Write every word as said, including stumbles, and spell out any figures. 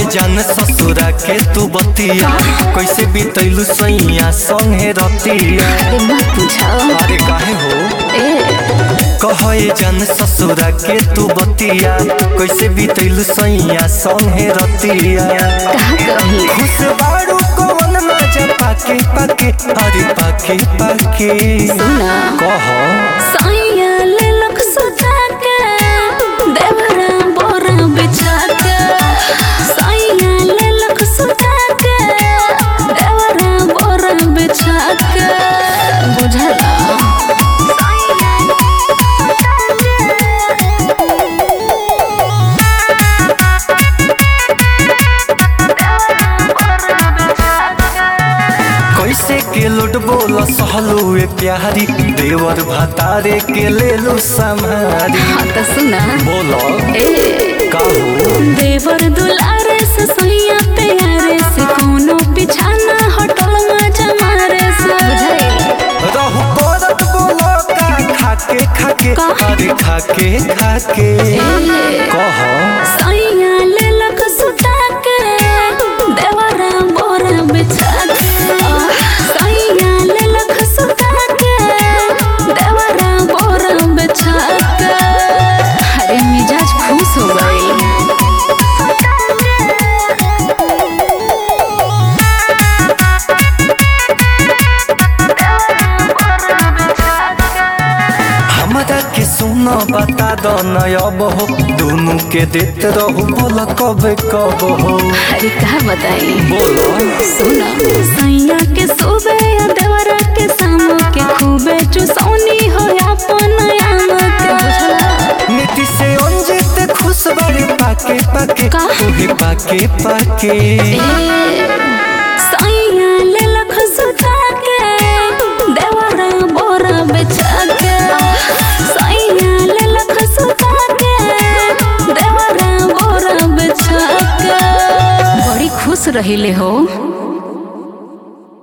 जान ससुरा के तू बतिया कैसे बीतैलू सैया संगे रतिया। अरे काहे हो कहे जान ससुरा के तू बतिया कैसे बीतैलू सैया संगे रतिया। खुश बारू कौन मजा पाके पाके अरे पाके पाके कह सैया ले लख सुता के देवरा बोरा बिछा के सैया ले लख सुता के देवरा बोरा बिछा के बुझला। कैसे के लुट बोल सहलू ए प्यारी देवर भातारे के ले लू समारी। हाँ तो सुना बोलो ए कहू देवर दुलारे से सैया प्यारे से कोनो बिछाना हटल मजा मारे से रहू करत बोलो का खाके खाके अरे खाके खाके कह सैया ले लख सुता के देवरा बोरा बिछा के सैया ले लख सुता के देवरा बोरा बिछा के। अरे मिजाज खुश हो गई। हमरा के सुनो बता दो नयब हो दोनों के देते रहू बोला कब कब हो। अरे का बताई बोलो सुना सैया के सुबह या देवरा के शाम के खूबे चुसौनी हो अपन आम के बुझला। नीति से अंजित खुश बड़े पाके पाके का? तूही पाके पाके सैया ले लख सुता के देवरा बोरा बिछा के सैया ले लख सुता के देवरा बोरा बिछा के बड़ी खुश रहिले हो।